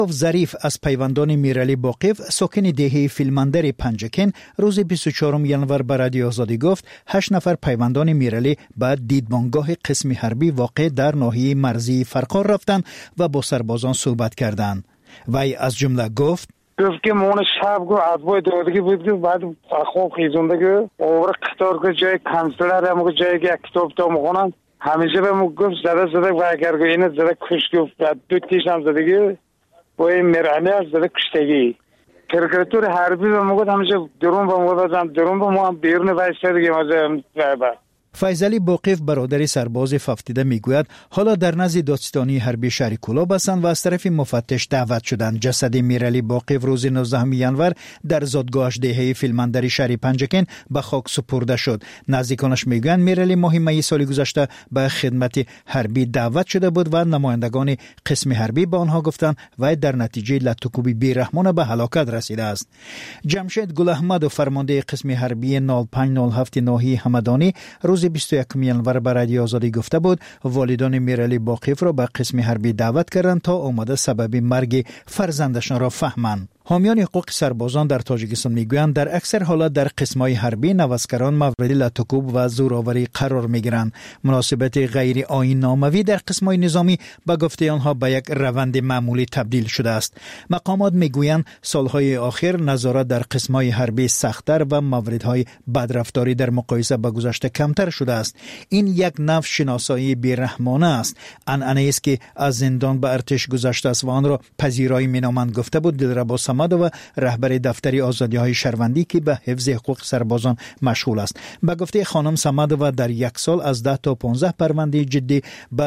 ظریف از پیوندان میرالی باقیف ساکن دهه فیلمندر پنجکین روز 24 ژانویه به رادیو آزادی گفت 8 نفر پیوندان میرالی به دیدبانگاه قسم حربی واقع در ناحیه مرزی فرقار رفتند و با سربازان صحبت کردند. وی از جمله گفت که مون شب گو عدوای دادگی بود که بعد خواب خیزونده که اوور قطار که جای کنسلر هم جای کتاب تا مخونن همیشه به مو گفت زده و اگر که اینه زده کش گفت دو تیش هم زدگی و این میرانی هست زده کشتگی کرکراتور حربی به مو گفت همیشه درون به مو بزن درون به مو هم بیرون ویسته دیگه مزه هم فیضلی باقیف برادر سرباز ففتیده میگوید حالا در نزد دادستانی حربی شهر کلاب هستند و از طرف مفتش دعوت شدند. جسد میرالی باقیف روز 19 ژانویه در زادگاهش دهه فیلمندری شهر پنجکین به خاک سپرده شد. نزدیکانش میگویند میرالی ماه می سال گذشته به خدمت حربی دعوت شده بود و نمایندگان قسم حربی به آنها گفتند و در نتیجه لطکوبی بیرحمانه به هلاکت رسیده است. جمشید گل احمد فرمانده قسم حربی 0507 ناحیه همدانی روز 21 ژانویه به رادیو آزادی گفته بود والدان میرالی باقیف را به قسم حربی دعوت کردند تا آمده سبب مرگ فرزندشان را فهمند. حامیان حقوق سربازان در تاجیکستان میگویند در اکثر حالات در قسم‌های حربی نوسکران مورد لطکوب و زورآوری قرار میگیرند. مناسبت غیر آیین ناموی در قسم‌های نظامی به گفته آنها به یک روند معمولی تبدیل شده است. مقامات میگویند سالهای اخیر نظارت در قسم‌های حربی سخت‌تر و موردهای بدرفتاری در مقایسه با گذشته کمتر شده است. این یک نوع شناسایی بیرحمانه است. عنعنه است که از زندان به ارتش گذشته است و آن را پذیرایی مینامند گفته بود دلربا و رهبر دفتر آزادی‌های شهروندی که به حفظ حقوق سربازان مشغول است. به گفته خانم صمد و در یک سال از 10 تا 15 پرونده جدی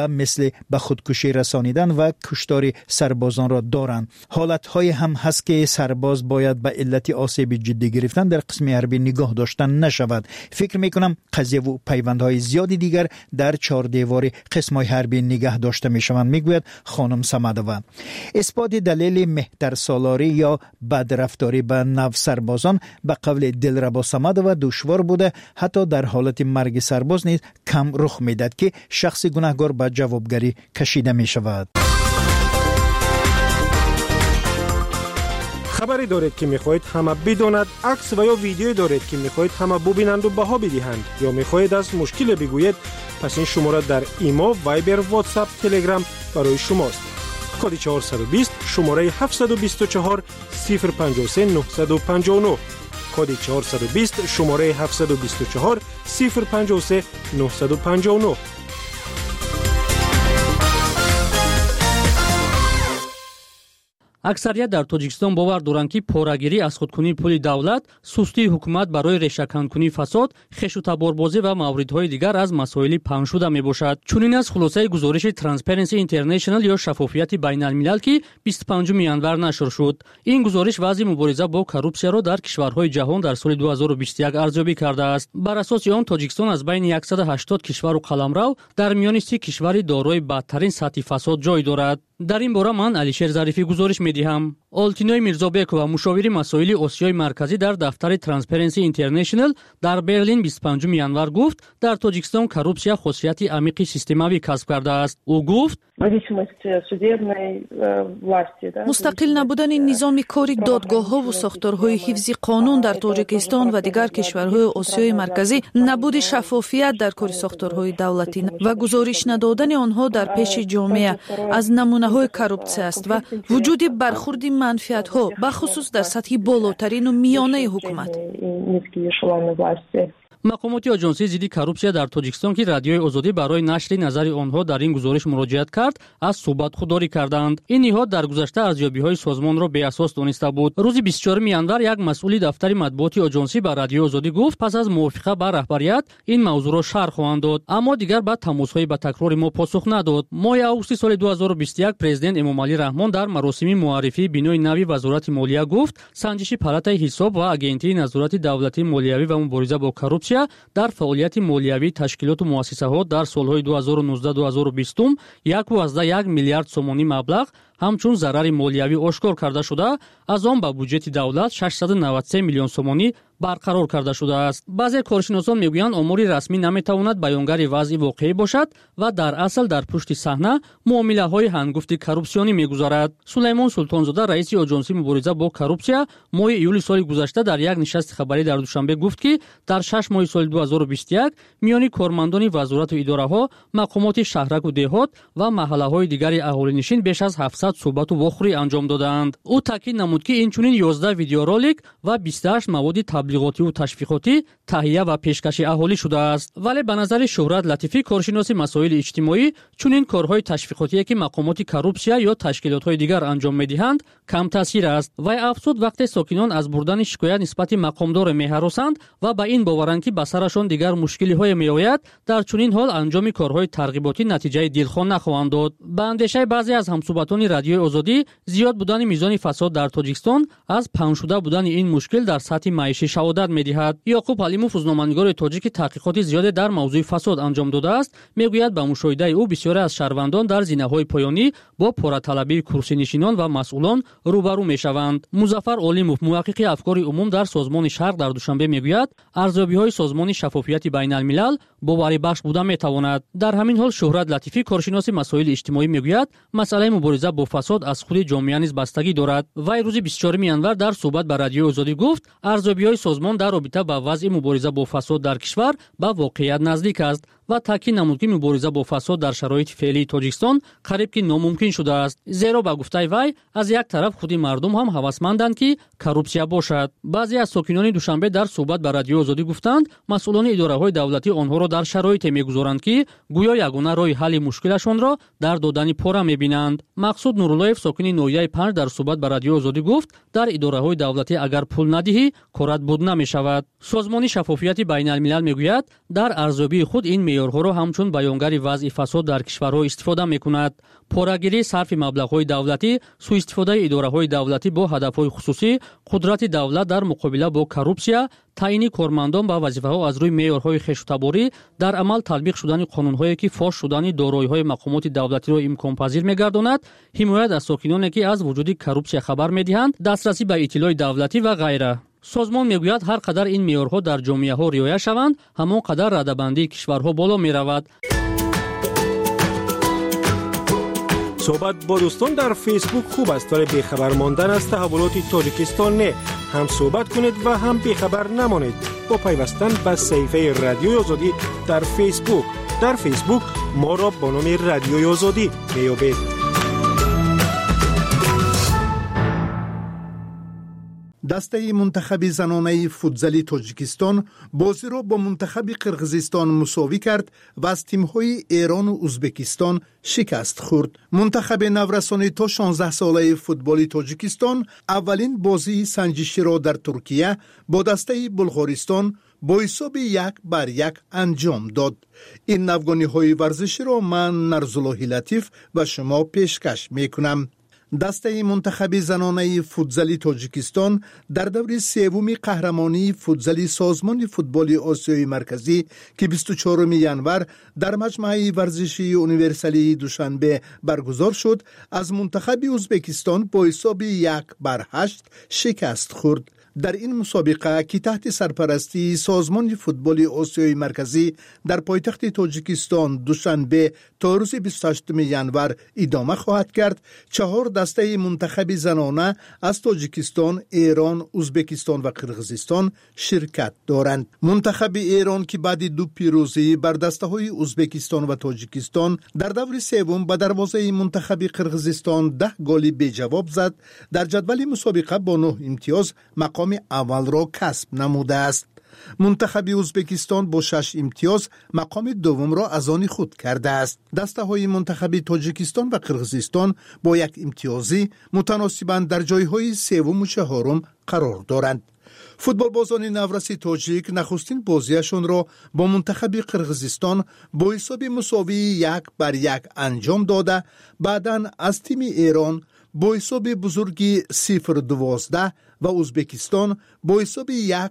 به خودکشی رسانیدن و کشتار سربازان را دارند. حالت‌های هم هست که سرباز باید به علت آسیب جدی گرفتن در قسم حربی نگاه داشتن نشود. فکر می‌کنم قضیه و پیوندهای زیادی دیگر در چهار دیوار قسم‌های حربی نگاه داشته می‌شوند میگوید خانم صمدووا. اثبات دلیل مهتر سالاری یا بدرفتاری به نو سربازان به قول دلربا صمدووا دشوار بوده. حتی در حالت مرگ سرباز نیز کم رخ میداد که شخص گناهکار به جوابگری کشیده می شود. خبری دارید که میخواهید همه بداند، عکس و یا ویدیویی دارید که میخواهید همه ببینند و بها بدهند یا میخواهید از مشکل بگویید، پس این شماره در ایما، وایبر، واتساپ، تلگرام برای شماست. کد 420 شماره 724 053 959 کد 420 شماره 724 053 959. аксарият дар тоҷикистон бовар доранд ки порагирӣ аз худкунии пули давлат, сустии ҳукумат барои решаканкунии фасод, хешутаборбозӣ ва мавридҳои дигар аз масоили паҳншуда мебошад. чунин аз хулосаи гузориши Transparency International ё шаффофияти байналмилал ки 25 январ нашр шуд. ин гузориш вазъи мубориза бо коррупсияро дар кишварҳои ҷаҳон дар соли 2021 арзёбӣ кардааст. бар асоси он тоҷикистон аз байни 180 кишвару қаламрав дар миёни 30 кишвари дорои бадтарин сатҳи фасод ҷой дорад. дар ин бора ман Алишер Зарифӣ гузориш медиҳам. Олтиной Мирзобекова, мушовири масоили Осиёи марказӣ дар дафтари Transparency International дар Берлин 25 январ гуфт, дар Тоҷикистон коррупсия хосияти амиқи системавӣ касб кардааст. ӯ гуфт: мустақил набудани низоми кори додгоҳҳову сохторҳои ҳифзи қонун дар Тоҷикистон ва дигар кишварҳои Осиёи марказӣ, набуди шаффофият дар кори сохторҳои давлатӣ ва гузориш надодани онҳо дар пеши ҷомеа аз намунаҳои коррупсия аст ва вуҷуди бархурди манфиатҳо бахусус дар сатҳи болотарину миёнаи ҳукумат. мақомоти оҷонсии зидди коррупсия дар Тоҷикистон ки радиои Озодӣ барои нашри назари онҳо дар ин гузориш муроҷиат кард, аз суҳбат худдорӣ карданд. ин ниҳод дар гузашта арзёбиҳои созмонро беасос дониста буд. рӯзи 24 январ як масъули дафтари матбуоти оҷонсӣ ба радиои Озодӣ гуфт, пас аз мувофиқа ба раҳбарият ин мавзӯъро шарҳ хоҳанд дод, аммо дигар ба тамосҳои ба такрори мо посух надод. моҳи августи соли 2021 президент Эмомалӣ Раҳмон дар маросими муаррифии бинои нави вазорати молия гуфт, санҷиши палатаи ҳисоб ва агентии назорати давлатии молиявӣ ва мубориза бо коррупсия дар фаъолияти молиявии ташкилоту муассисаҳо дар солҳои 2019-2020 1.1 миллиард сомонӣ маблағ ҳамчун зарари молиявӣ ошкор карда шуда, аз он ба бюджети давлат 693 миллион сомонӣ барқарор карда шудааст. баъзе коршиносон мегӯянд омори расмӣ наметавонад баёнгари вазъи воқеӣ бошад ва дар асл дар пушти саҳна муомилаҳои ҳангуфти коррупсионӣ мегузарад. Сулаймон Султонзода, раиси оҷонсии мубориза бо коррупсия, моҳи июли соли гузашта дар як нишасти хабарӣ дар Душанбе гуфт, ки дар 6 моҳи соли 2021 миёни кормандони вазорату идораҳо, мақомоти шаҳраку деҳот ва маҳаллаҳои дигари аҳолинишин беш аз 700 суҳбату вохӯрӣ анҷом доданд. ӯ таъкид намуд, ки инчунин 11 видеоролик ва 28 маводи таблиғотиву ташвиқотӣ таҳия ва пешкаши аҳолӣ шудааст. вале ба назари Шӯҳрат Латифӣ, коршиноси масоили иҷтимоӣ, чунин корҳои ташвиқотие ки мақомоти коррупсия ё ташкилотҳои дигар анҷом медиҳанд, кам таъсир аст. Вай афзуд, вақте сокинон аз бурдани шикоят нисбати мақомдоре меҳаросанд ва ба ин боваранд, ки ба сарашон дигар мушкилиҳое меояд, дар чунин ҳол анҷоми корҳои тарғиботӣ натиҷаи дилхон нахоҳанд дод. ба андешаи баъзе аз ҳамсуҳбатони Радиои Озодӣ, зиёд будани мизони фасод дар Тоҷикистон аз паҳншуда будани ин мушкил дар сатҳи маишӣ шаҳодат медиҳад. Яъқуб Алимов, рӯзноманигори тоҷик, ки таҳқиқоти зиёде дар мавзӯи фасод анҷом додааст, мегӯяд ба мушоҳидаи ӯ бисёре аз шаҳрвандон дар зинаҳои поёнӣ бо пораталабии курсинишинон ва масъулон рӯбарӯ мешаванд. Музаффар Олимов, муҳаққиқи афкори умум дар Созмони Шарқ дар Душанбе, мегӯяд, арзёбиҳои Созмони шаффофияти байналмилал боварибахш буда метавонад. дар ҳамин ҳол Шӯҳрат Латифӣ, коршиноси масоили иҷтимоӣ, мегӯяд, масъалаи мубориза бо фасод аз худи ҷомеа низ бастагӣ дорад. Вай рӯзи 24 январ дар суҳбат ба Радиои Озодӣ гуфт, арзёбиҳои созмон дар робита ба вазъи мубориза бо фасод дар кишвар ба воқеият наздик аст ва таъкид намуд, ки мубориза бо фасод дар шароити феълии Тоҷикистон қариб ки номумкин шудааст. Зеро ба гуфтаи вай, аз як тараф худи мардум ҳам ҳавасманданд, ки коррупсия бошад. баъзе аз сокинони Душанбе дар суҳбат ба Радиои Озодӣ гуфтанд, масъулони идораҳои давлатӣ онҳоро дар шароите мегузоранд, ки гӯё ягона роҳи ҳалли мушкилашонро дар додани пора мебинанд. Мақсуд Нуруллоев, сокини ноҳияи 5, дар суҳбат ба Радиои Озодӣ гуфт, дар идораҳои давлатӣ агар пул надиҳӣ, корат буд намешавад. Созмони шаффофияти байналмилал мегӯяд, дар арзёбии худ ин меъёрҳоро ҳамчун баёнгари вазъи фасод дар кишварҳо истифода мекунад. Порагирӣ, сарфи маблағҳои давлатӣ, сӯистифодаи идораҳои давлатӣ бо ҳадафҳои хусусӣ, қудрати давлат дар муқобила бо коррупсия, таъини кормандон ба вазифаҳо аз рӯи меъёрҳои хешутаборӣ, дар амал татбиқ шудани қонунҳое, ки фош шудани дороиҳои мақомоти давлатиро имконпазир мегардонад, ҳимоят аз сокиноне, ки аз вуҷуди коррупсия хабар медиҳанд, дастрасӣ ба иттилои давлатӣ ва ғайра. Созмон мегӯяд, ҳар қадар ин меъёрҳо дар ҷомеаҳо риоя шаванд, ҳамон қадар радабандии кишварҳо боло меравад. صحبت با دوستان در فیسبوک خوب است، ولی بیخبر ماندن از تحولات تاجیکستان نه. هم صحبت کنید و هم بیخبر نمانید با پیوستن به صفحه رادیوی آزادی در فیسبوک. در فیسبوک ما را با نام رادیوی آزادی میابید. دسته منتخب زنانه فوتزالی تاجیکستان بازی را با منتخب قرقیزستان مساوی کرد و از تیم‌های ایران و ازبکستان شکست خورد. منتخب نورسانی تا 16 ساله فوتبالی تاجیکستان اولین بازی سنجشی را در ترکیه با دسته بلغارستان با حساب 1-1 انجام داد. این افغانی‌های ورزشی را من نرزالله لطیف و شما پیشکش می‌کنم. دسته منتخب زنانه فوتزالی تاجیکستان در دور سوم قهرمانی فوتزالی سازمان فوتبال آسیای مرکزی که 24 ینور در مجمع ورزشی یونیورسالی دوشنبه برگزار شد، از منتخب ازبکستان با حساب 1-8 شکست خورد. در این مسابقه که تحت سرپرستی سازمان فوتبال آسیای مرکزی در پایتخت تاجیکستان دوشنبه تا روز 28 ینور ادامه خواهد کرد، 4 دسته منتخب زنانه از تاجیکستان، ایران، ازبکستان و قرقیزستان شرکت دارند. منتخب ایران که بعد 2 پیروزی بر دسته های ازبکستان و تاجیکستان در دور سوم به دروازه منتخب قرقیزستان 10 گل بی جواب زد، در جدول مسابقه با 9 امتیاز مقام اول را کسب نموده است. منتخب ازبکستان با 6 امتیاز مقام دوم را از آن خود کرده است. دسته های منتخب تاجیکستان و قرقیزستان با 1 امتیازی متناسباً در جایهای سوم و چهارم قرار دارند. فوتبال بازان نورس تاجیک نخستین بازیشان را با منتخب قرقیزستان با حساب مساوی 1-1 انجام داده، بعداً از تیم ایران با حساب بزرگی 0-12 و ازبکستان با حساب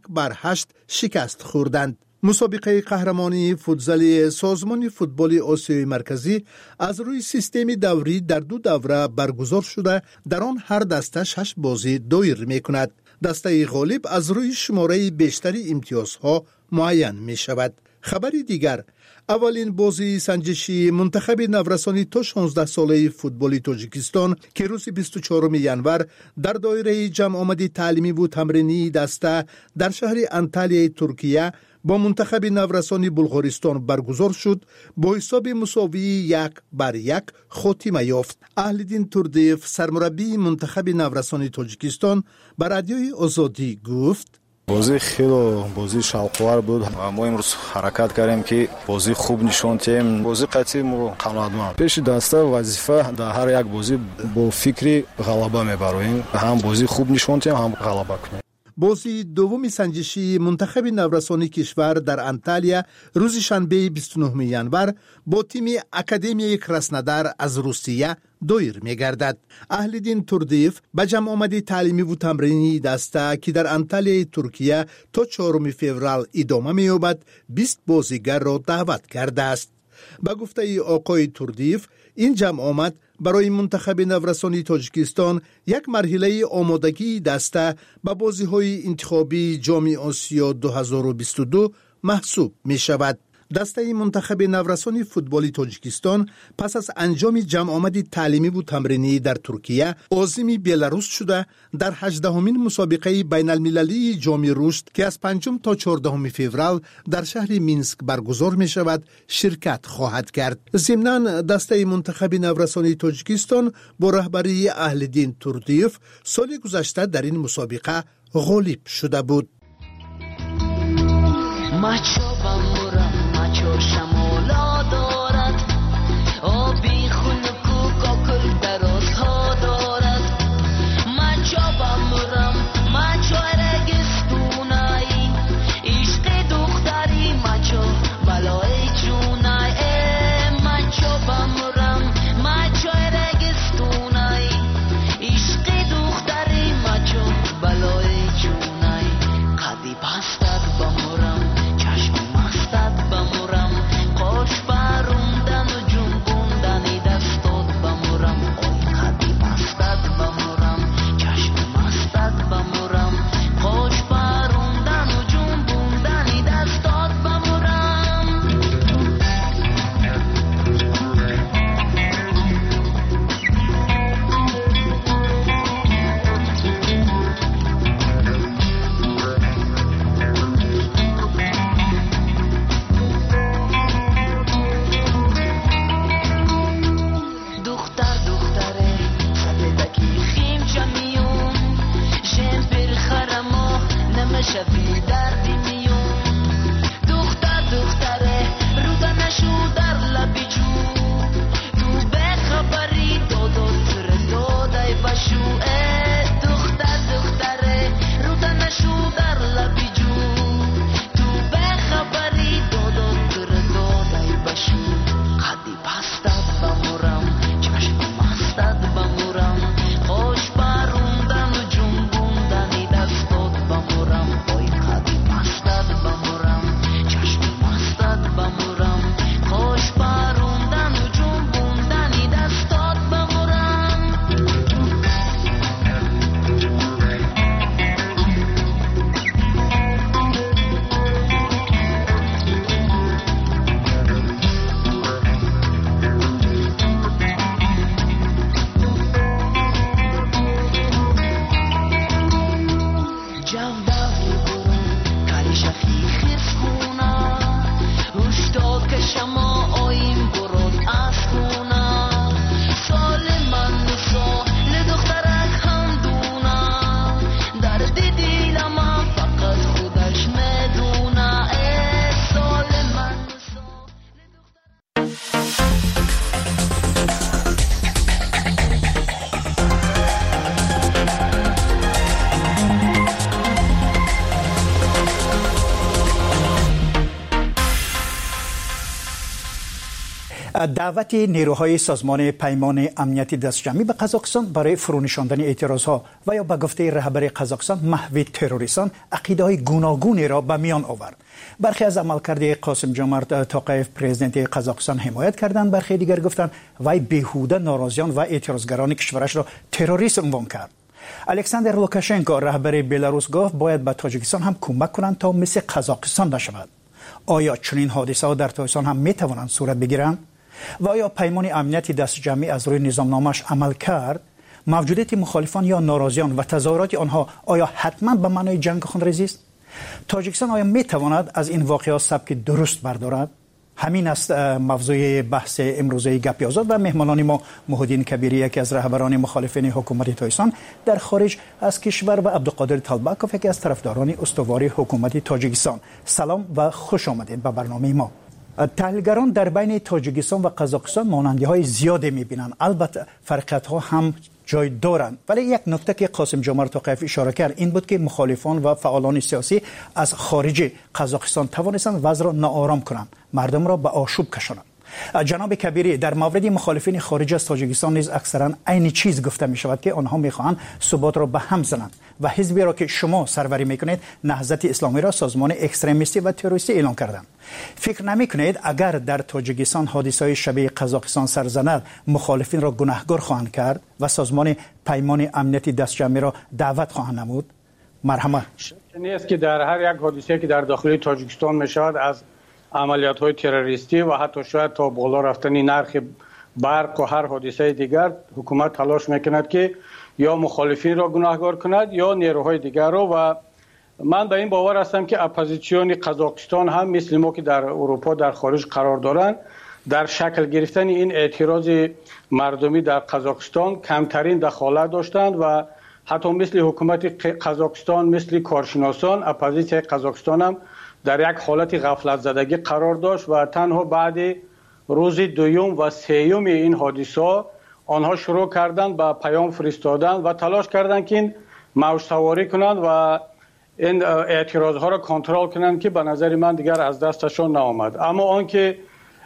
1-8 شکست خوردند. مسابقه قهرمانی فوتزالی سازمان فوتبال آسیای مرکزی از روی سیستم دوری در 2 دوره برگزار شده، در آن هر دسته 6 بازی دایر می کند. دسته غالب از روی شماره بیشتری امتیازها معین می شود. خبری دیگر، اولین بازی سنجشی منتخب نورسانی تا 16 ساله فوتبال تاجیکستان که روز 24 ینور در دایره جمع آمدی تعلیمی و تمرینی دسته در شهر انتالیای ترکیه با منتخب نورسانی بلغارستان برگزار شد، با حساب مساوی 1-1 خاتمه یافت. اهل‌دین توردیف سرمربی منتخب نورسانی تاجیکستان به رادیوی آزادی گفت: بازی خیلی بازی شوق‌آور بود. ما امروز حرکت کردیم که بازی خوب نشون دهیم. بازی قطعی ما قناعتمند. پیش دسته وظیفه در هر یک بازی با فکری غلبه میبریم. هم بازی خوب نشون دهیم، هم غلبه کنیم. بازی دوم سنجشی منتخب نورسانی کشور در انتالیا روز شنبه 29 ینور با تیم اکادمیای کراسنودار از روسیه دایر می‌گردد. اهل‌دین توردیف به جمع آمدی تعلیمی و تمرینی دسته که در انتالیای ترکیه تا 4 فوریه ادامه می‌یابد 20 بازیگر را دعوت کرده است. به گفته آقای توردیف، این جمع آمد برای منتخب نورسانی تاجیکستان یک مرحله آمادگی دسته به بازی‌های انتخابی جام آسیا 2022 محسوب می شود. دسته منتخب نورسانی فوتبال تاجیکستان پس از انجام جمع آمدی تعلیمی و تمرینی در ترکیه عازم بلاروس شده در 18مین مسابقه بین المللی جام رشد که از 5 تا 14 فوریه در شهر مینسک برگزار می شود شرکت خواهد کرد. ضمناً دسته منتخب نورسانی تاجیکستان با رهبری اهل‌دین توردیف سال گذشته در این مسابقه غالب شده بود. چو شمالا دارد آبی خنک و کاکل درازها دارد من چابم رم من چو رگستونایی عشق دختری من چو بلای جونای من چابم رم من چو رگستونایی عشق دختری من چو بلای جونای قدی بستد بمرم خوش باروندن و جنبوندنی دستات بمورم آی خدی بستد بمورم چشم مستد بمورم خوش باروندن و جنبوندنی دستات بمورم شبی دردی میون دختره رودا نشو در لبی جو تو به خبری دادو سر دادای بشو دختره رودا نشو در لبی جو تو به خبری دادو سر دادای بشو قدی بستد بمورم چشم مستد بمورم خوش باروندن و جنبوندنی دستات بمورم دعوت نیروهای سازمان پیمان امنیتی دستجمعی به قزاقستان برای فرونشاندن اعتراضها و یا به گفته رهبر قزاقستان محو تروریستان عقیده‌های گوناگونی را به میان آورد. برخی از عملکرد قاسم جمعت توقیف پرزیدنت قزاقستان حمایت کردند، برخی دیگر گفتند وی بیهوده ناراضیان و اعتراضگران کشورش را تروریست عنوان کرد. الکساندر لوکاشنکو رهبر بلاروس گفت باید به تاجیکستان هم کمک کنند تا مثل قزاقستان نشود. آیا چنین حادثه ها در تاجیکستان هم می توانند صورت بگیرند؟ و آیا پیمان امنیتی دست جمعی از روی نظامنامه‌اش عمل کرد؟ موجودیت مخالفان یا ناراضیان و تظاهرات آنها آیا حتما به معنای جنگ خونریزی است؟ تاجیکستان آیا می تواند از این واقعات سبک درست بردارد؟ همین است موضوع بحث امروزه گپی آزاد و مهمانان ما محمدین کبیری یکی از رهبران مخالفین حکومت تاجیکستان در خارج از کشور و عبدالقادر طلبکوف یکی از طرفداران استواری حکومت تاجیکستان. سلام و خوش آمدید به برنامه ما. تحلیلگران در بین تاجیکستان و قزاقستان مانندی‌های زیادی می‌بینند. البته فرقیت‌ها هم جای دارند، ولی یک نکته که قاسم جمعه توقیف اشاره کرد این بود که مخالفان و فعالان سیاسی از خارج قزاقستان توانستند وضع را ناآرام کنند، مردم را به آشوب کشانند. جناب کبیری، در مورد مخالفین خارج از تاجیکستان نیز اکثرا عین چیز گفته می شود که آنها میخواهند ثبات را به هم زنند و حزبی را که شما سروری میکنید نهضت اسلامی را سازمان اکستریمیستی و تروریستی اعلام کردند. فکر نمی کنید اگر در تاجیکستان حادثه‌های شبیه قزاقستان سر زند مخالفین را گناهکار خواهند کرد و سازمان پیمان امنیتی دست جمعی را دعوت خواهند نمود؟ مرحمت. نیست که در هر یک حادثه که در داخل تاجیکستان میشود از عملیات‌های تروریستی و حتی شاید تا بالا رفتن نرخ برق و هر حادثه دیگر حکومت تلاش میکند که یا مخالفین را گناهکار کند یا نیروهای دیگر را. و من به این باور هستم که اپوزیسیون قزاقستان هم مثل ما که در اروپا در خارج قرار دارند در شکل گرفتن این اعتراض مردمی در قزاقستان کمترین دخالت داشتند و حتی مثل حکومت قزاقستان مثل کارشناسان اپوزیسیون قزاقستان هم در یک حالت غفلت زدگی قرار داشت و تنها بعد روز دوم و سوم این حادثه آنها شروع کردند به پیام فرستادن و تلاش کردند که این موج سواری کنند و این اعتراض ها را کنترل کنند که به نظر من دیگر از دستشان نآمد. اما آنکه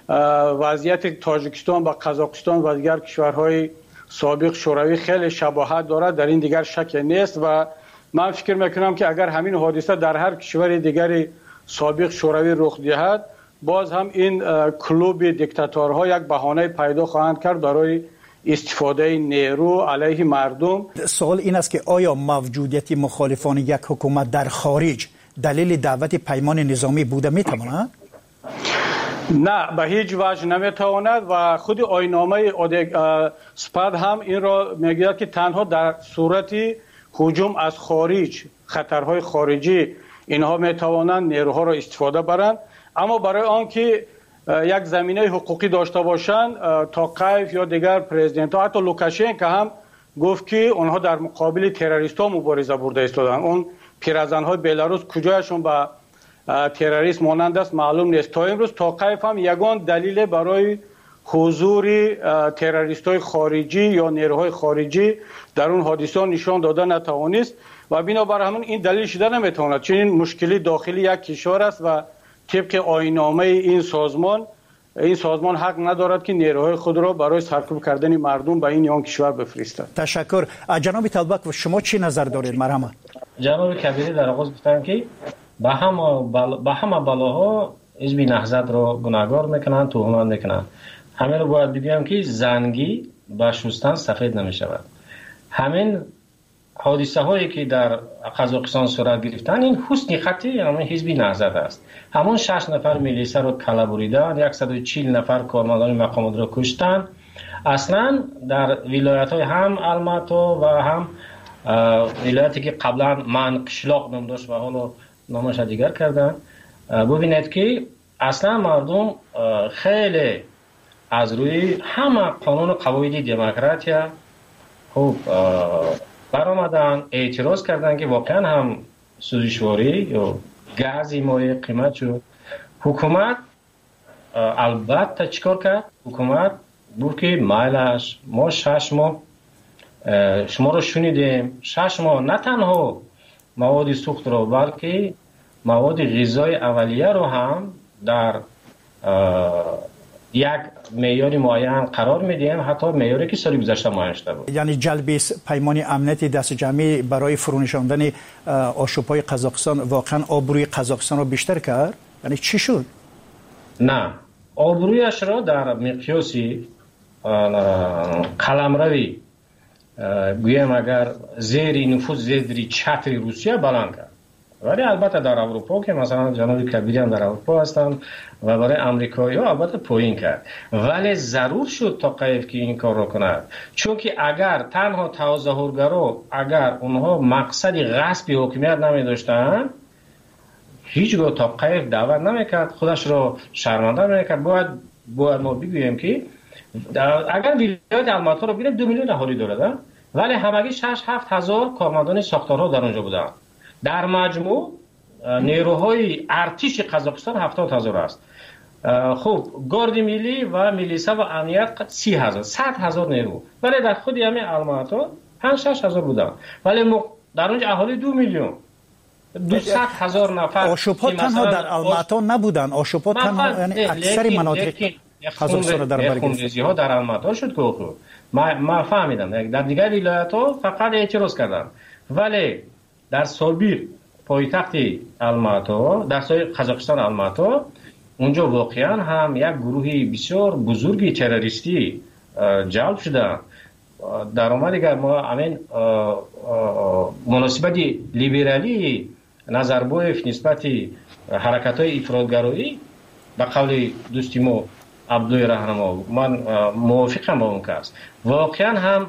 وضعیت تاجیکستان و قزاقستان و دیگر کشورهای سابق شوروی خیلی شباهت دارد در این دیگر شک نیست و من فکر میکنم که اگر همین حادثه در هر کشور دیگری سابق شوروی رخ دهد باز هم این کلوب دیکتاتورها یک بهانه پیدا خواهند کرد برای استفاده نیرو علیه مردم. سوال این است که آیا موجودیت مخالفان یک حکومت در خارج دلیل دعوت پیمان نظامی بوده میتواند؟ نه، به هیچ وجه نمیتواند و خود آیین‌نامه سپاد هم این را میگوید که تنها در صورت هجوم از خارج، خطرهای خارجی اینها میتوانند نیروها را استفاده برند. اما برای آنکه یک زمینه حقوقی داشته باشند توقیف یا دیگر پرزیدنت ها حتی لوکاشنکو هم گفت که آنها در مقابل تروریست ها مبارزه برده ایستادند. اون پیرزن های بلاروس کجایشون به تروریست مانند است معلوم نیست. تا امروز توقیف هم یگان دلیل برای حضور تروریست های خارجی یا نیروهای خارجی در اون حادثه نشان داده نتوانست و بنابر همون این دلیل شده نمیتواند، چون این مشکلی داخلی یک کشور است و طبق آیین‌نامه این سازمان حق ندارد که نیروهای خود را برای سرکوب کردن مردم به این یا آن کشور بفرستد. تشکر. جناب طلبک و شما چی نظر دارید؟ مرحمت. جناب کبیری در آغاز گفتن که به همه بلاها حزب نهضت را گناهکار میکنند، تهمت میکنند. همین رو باید بگویم که زنگی با شستن سفید نمیشود. همین حادثه هایی که در قزاقستان صورت گرفتن این حسن خطی همین حزب نهضت است. همون 6 نفر میلیسا رو کله بریدن، 140 نفر کارمندان مقامات رو کشتن. اصلا در ولایت های هم الماتا و هم ولایتی که قبلا من قشلاق نام داشت و حالا نامش دیگر کردن، ببینید که اصلا مردم خیلی از روی همه قانون و قواعد دموکراتیا خوب برآمدن، اعتراض کردن که واقعا هم سوزشواری یا گاز مایع قیمت شد. حکومت البته چیکار کرد؟ حکومت بود که مایلش ما 6 ماه شما رو شنیدیم، 6 ماه نه تنها مواد سوخت رو بلکه مواد غذای اولیه رو هم در یک معیار معین قرار میدیم، حتی معیاری که سال گذشته معین شده بود. یعنی جلب پیمان امنیتی دست جمعی برای فرونشاندن آشوب‌های قزاقستان واقعا آبروی قزاقستان رو بیشتر کرد؟ یعنی چی شد؟ نه، آبرویش را در مقیاس قلمروی گویم اگر زیر نفوذ زیر چتر روسیه بلند کرد. ولی البته در اروپا که مثلا جناب کبیری هم در اروپا هستند و برای امریکایی ها البته پایین کرد، ولی ضرور شد تا قیف که این کار رو کند، چون که اگر تنها تظاهرگرا اگر اونها مقصد غصب حکومت نمی داشتن هیچگاه تا قیف دعوت نمیکرد، خودش رو شرمنده نمیکرد. باید ما بگوییم که اگر ولایت الماتا رو ببینیم 2 میلیون اهالی داره، ولی همگی 6-7 هزار کارمندان ساختارها در اونجا بودن. در مجموع نیروهای ارتش قزاقستان 70,000 است. خب گارد ملی و میلیسا و امنیت 30,000 100,000 نیرو، ولی در خود همین الماتا 5-6 هزار بودن، ولی در اونجا اهالی 2 میلیون 200,000 نفر. آشوب‌ها تنها در الماتا نبودن، آشوب‌ها تنها یعنی اکثر مناطق قزاقستان در بر گرفت. ها در الماتا شد که ما فهمیدم در دیگر ولایت‌ها فقط اعتراض کردن، ولی در سابق پایتخت الماتا در قزاقستان الماتا اونجا واقعا هم یک گروهی بسیار بزرگی تروریستی جلب شده. در اومد دیگر ما همین مناسبت لیبرالی نظربایف نسبت حرکت‌های افراط‌گرایی به قول دوستی ما عبدوی رهنما من موافقم با اون کس، واقعا هم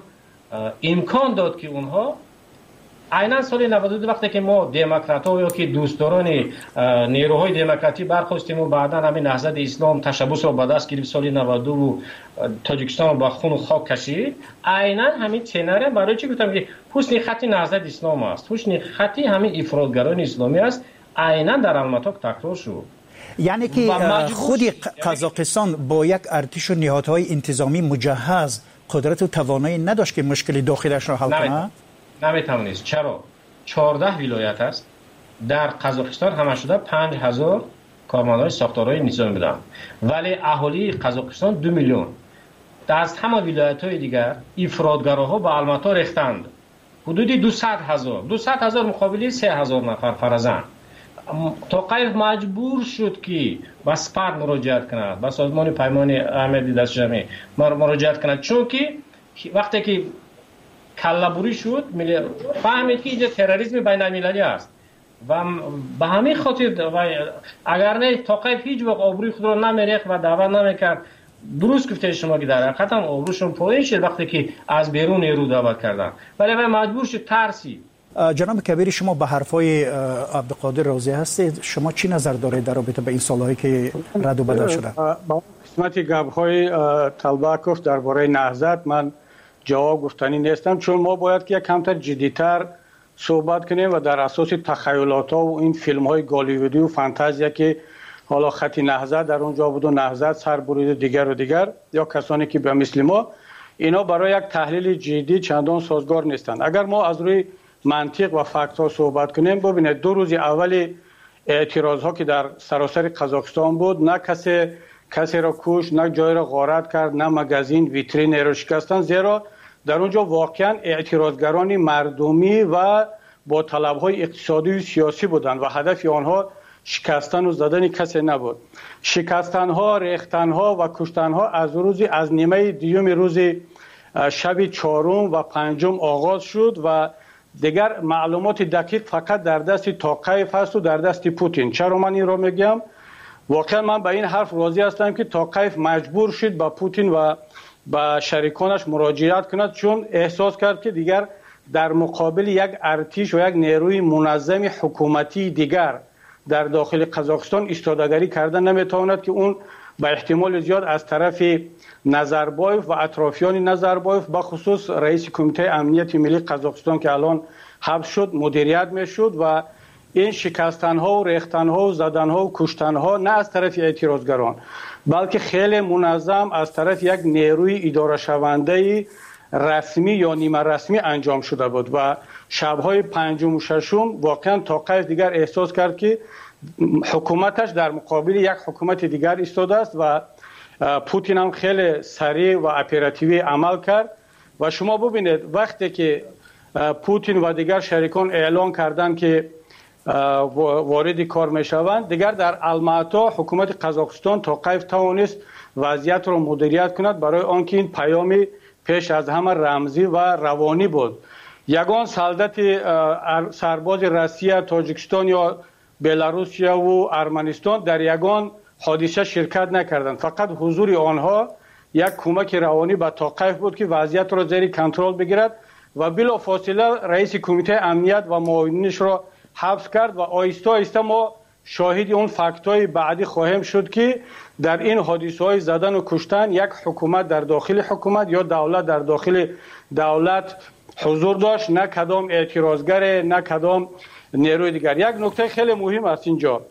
امکان داد که اونها عیناً سال 92 وقتی که ما دموکرات‌ها یا که دوستداران نیروهای دموکراتی برخواستیم و بعدا همین نهضت اسلام تشبث رو به دست گرفت سال 92 و تاجیکستان رو با خون و خاک کشید، عیناً همین تنره برای چی گفتم که حسن خطی نهضت اسلام است، حسن خطی همین افراطگران اسلامی است، عیناً در الماتا تکرار شد. یعنی که خود قزاقستان با یک ارتش و نهادهای انتظامی مجهز قدرت و توانایی نداشت که مشکل داخلش را حل کنه؟ نمیتوانست. چرا؟ 14 ولایت است در قزاقستان، همه شده 5,000 کارمندان ساختارهای نظامی بودند، ولی اهالی قزاقستان 2 میلیون. از همه ولایت‌های دیگر افراطگراها به الماتا ریختند، حدود 200,000 مقابل 3,000 نفر فرزند. توقیف مجبور شد که به سپاه مراجعت کند، به سازمان پیمان احمدی دستجمعی مراجعت کند، چون که وقتی که کله‌بری شد فهمید که اینجا تروریسم بین المللی است و به همین خاطر اگر نه توقیف هیچ وقت آبروی خود را نمیریخت و دعوت نمیکرد. درست گفته شما که در حقیقت هم آبروشون پایین شد وقتی که از بیرون نیرو دعوت کردن، ولی مجبور شد ترسی. جناب کبیری، شما به حرفای عبدالقادر راضی هستید؟ شما چی نظر دارید در رابطه به این سالهایی که رد و بدل شده؟ با قسمت گپ‌های طلبکوف درباره نهضت من جواب گفتنی نیستم، چون ما باید که یک کمتر جدی‌تر صحبت کنیم و در اساس تخیلات‌ها و این فیلم‌های گالیوودی و فانتزیا که حالا خط نهضت در اونجا بود و نهضت سر برید دیگر و دیگر یا کسانی که به مثل ما، اینا برای یک تحلیل جدی چندان سازگار نیستند. اگر ما از روی منطق و فکت ها صحبت کنیم، ببینید 2 روز اول اعتراض ها که در سراسر قزاقستان بود، نه کسی را کش، نه جای را غارت کرد، نه مگزین ویترین را شکستن، زیرا در اونجا واقعا اعتراضگران مردمی و با طلب های اقتصادی و سیاسی بودند و هدف آنها شکستن و زدن کسی نبود. شکستن ها، ریختن ها و کشتن ها از نیمه دیوم روز شب 4 و 5 آغاز شد و دیگر معلومات دقیق فقط در دست توقیف هست و در دست پوتین. چرا من این را میگم؟ واقعا من به این حرف راضی هستم که توقیف مجبور شد با پوتین و با شریکانش مراجعت کند، چون احساس کرد که دیگر در مقابل یک ارتش و یک نیروی منظم حکومتی دیگر در داخل قزاقستان ایستادگی کردن نمیتواند که اون به احتمال زیاد از طرف نظربایف و اطرافیان نظربایف به خصوص رئیس کمیته امنیت ملی قزاقستان که الان حبس شد مدیریت میشد و این شکستن ها و ریختن ها و زدن ها و کشتن ها نه از طرف اعتراضگران بلکه خیلی منظم از طرف یک نیروی اداره شونده رسمی یا نیمه رسمی انجام شده بود و شب‌های 5 و 6 واقعا توقیف دیگر احساس کرد که حکومتش در مقابل یک حکومت دیگر ایستاده است و پوتین هم خیلی سریع و اپراتیوی عمل کرد و شما ببینید وقتی که پوتین و دیگر شریکان اعلان کردند که وارد کار میشوند، دیگر در الماتا حکومت قزاقستان توقیف توانست وضعیت را مدیریت کند برای آنکه این پیام پیش از همه رمزی و روانی بود. یگان سلطت سرباز روسیه، تاجیکستان یا بلاروسیا و ارمنستان در یگان حادثه شرکت نکردند. فقط حضور آنها یک کمک روانی به توقیف بود که وضعیت را زیر کنترل بگیرد و بلافاصله رئیس کمیته امنیت و معاونینش را حبس کرد و آهسته آهسته ما شاهد اون فاکت‌های بعدی خواهیم شد که در این حادثه‌های زدن و کشتن یک حکومت در داخل حکومت یا دولت در داخل دولت حضور داشت، نه کدام اعتراضگر، نه کدام نیروی دیگر. یک نکته خیلی مهم است اینجا،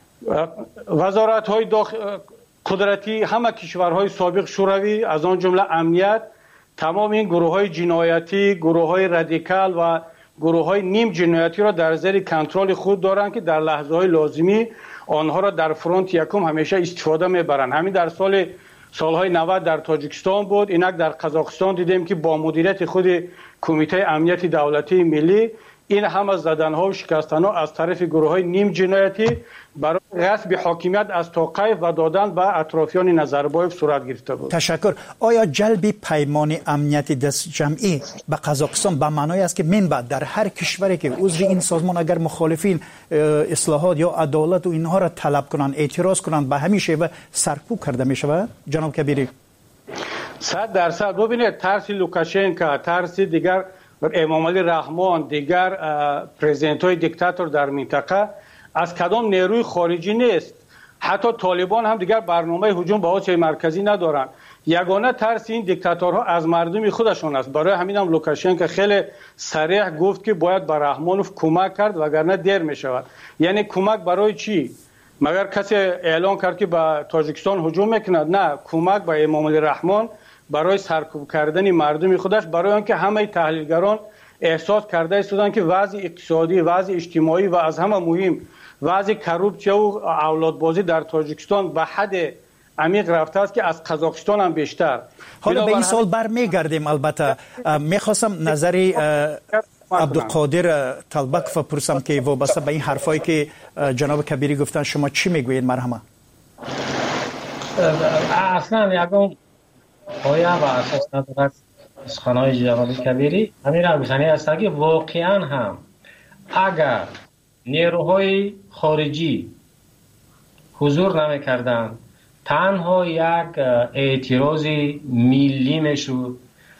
وزارت‌های قدرتی همه کشورهای سابق شوروی از آن جمله امنیت تمام این گروه‌های جنایتی، گروه‌های رادیکال و گروه‌های نیم جنایتی را در زیر کنترل خود دارند که در لحظه‌های لازمی آنها را در فرانت یکم همیشه استفاده می‌برند. همین در سالهای 90 در تاجیکستان بود، اینک در قزاقستان دیدیم که با مدیریت خود کمیته امنیت دولتی ملی این همه زدن‌ها و شکستن‌ها از طرف گروه‌های نیم جنایتی برای غصب حاکمیت از توقیف و دادن به اطرافیان نظربایف صورت گرفته بود. تشکر. آیا جلب پیمان امنیت دست جمعی به قزاقستان به معنای است که من بعد در هر کشوری که عضو این سازمان اگر مخالفین اصلاحات یا عدالت و اینها را طلب کنند، اعتراض کنند، به همین شیوه سرکوب کرده می شود؟ جناب کبیری 100% ببینید، ترس لوکاشنکا، ترس دیگر امام علی رحمان، دیگر پرزیدنت‌های دیکتاتور در منطقه از کدام نیروی خارجی نیست. حتی طالبان هم دیگر برنامه هجوم به آسیای مرکزی ندارند. یگانه ترس این دیکتاتورها از مردم خودشون است. برای همین هم لوکاشنکو خیلی صریح گفت که باید به رحمانوف کمک کرد وگرنه دیر می شود. یعنی کمک برای چی؟ مگر کسی اعلان کرد که به تاجیکستان هجوم میکند؟ نه، کمک به امام علی رحمان برای سرکوب کردن مردم خودش، برای آنکه همه تحلیلگران احساس کرده استودن که وضع اقتصادی، وضع اجتماعی و از همه مهم وضع کروپسیه و اولادبازی در تاجیکستان به حد عمیق رفته است که از قزاقستان هم بیشتر. حالا به این سال برمیگردیم. البته میخواستم نظری عبدالقادر طلبک بپرسم که وابسته به این حرفایی که جناب کبیری گفتن شما چی میگویید؟ مرحمه. اصلا یکم پایه و اساس ندارد سخنهای جناب کبیری همین روشنی است که واقعا هم اگر نیروهای خارجی حضور نمیکردن، تنها یک اعتراض ملی میشد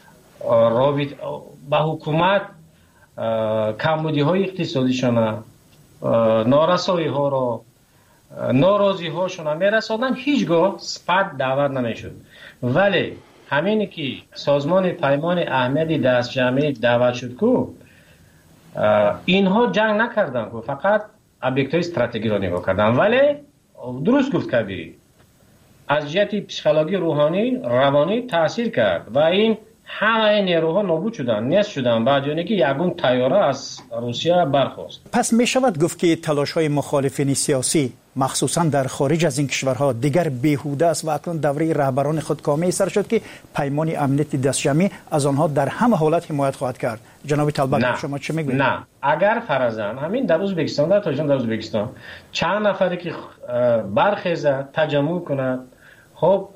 به حکومت، کمبودی های اقتصادیشان، نارسایی ها را، ناراضی هاشون میرساندن، هیچگاه سپد دعوت نمیشد. ولی همینی که سازمان پیمان اهمیت دست جمعی دعوت شد که اینها جنگ نکردن، که فقط ابیکت های استراتژی را نگاه کردن. ولی درست گفت کبیری، از جهت پسیکولوژی روحانی روانی تاثیر کرد و این همه نیروها نابود شدن، نیست شدن، بعد یعنی که یگون طیاره از روسیه برخاست. پس می شود گفت که تلاش های مخالفین سیاسی مخصوصا در خارج از این کشورها دیگر بیهوده است و اکنون دوره رهبران خودکامه سر شد که پیمان امنیت دست جمعی از آنها در همه حالت حمایت خواهد کرد. جناب طلبک شما چه میگویید؟ نه، اگر فرضاً همین در ازبکستان، در تاجیکستان، در ازبکستان چند نفری که برخیزه تجمع کند، خب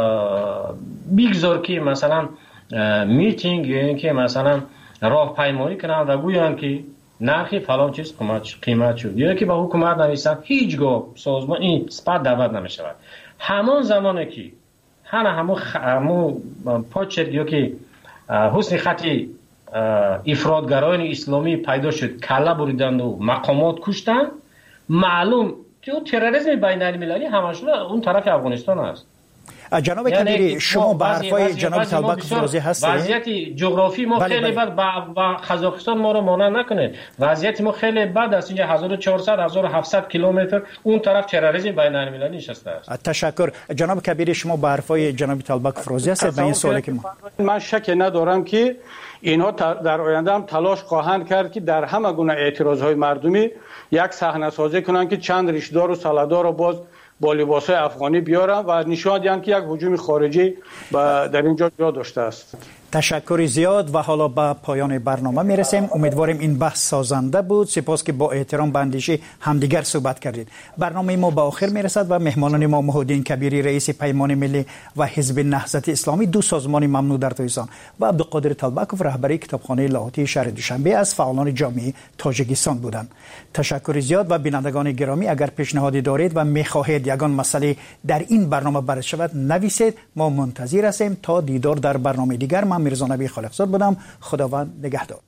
بگذار که مثلا میتینگ یا اینکه مثلا راهپیمایی کنند و گویند که نرخ فلان چیز قیمت شد، یا که با حکومت نویسند، هیچگاه سازمان این سپاه دعوت نمیشود. همان زمانی که همون پاچر یا که حسن خطی افراطگرایان اسلامی پیدا شد، کله بریدند و مقامات کشتند، معلوم که تروریسم بین المللی همشون اون طرف افغانستان است. جناب کبیری شما به حرفای جناب طلبک واضح هستید؟ وضعیت جغرافی ما خیلی بد و قزاقستان ما رو مانع نکنه. وضعیت ما خیلی بد است. اینجا 1400 1700 کیلومتر اون طرف تروریسم بین المللی نشسته است. تشکر. جناب کبیری شما به حرفای جناب طلبک واضح هستید به این سوالی که من شک ندارم که اینها در آینده هم تلاش خواهند کرد که در همه گونه اعتراضهای مردمی یک صحنه سازی کنند که چند ریشه‌دار و سالادار رو باز با لباس‌های افغانی بیارن و نشان دهند که یک هجوم خارجی در اینجا جا داشته است. تشکر زیاد و حالا به پایان برنامه میرسیم. امیدواریم این بحث سازنده بود. سپاس که با احترام به اندیشه همدیگر صحبت کردید. برنامه ما به آخر میرسد و مهمانان ما محمدالدین کبیری رئیس پیمان ملی و حزب نهضت اسلامی، دو سازمان ممنوع در تویسان، و عبدالقادر طلبکوف رهبری کتابخانه لاهوتی شهر دوشنبه از فعالان جامعه تاجیکستان بودند. تشکر زیاد. و بینندگان گرامی، اگر پیشنهادی دارید و میخواهید یگان مسئله در این برنامه بررسی شود نویسید. ما منتظر هستیم. تا دیدار در برنامه دیگر. من میرزا نبی خالقزاد بودم. خداوند نگهدار.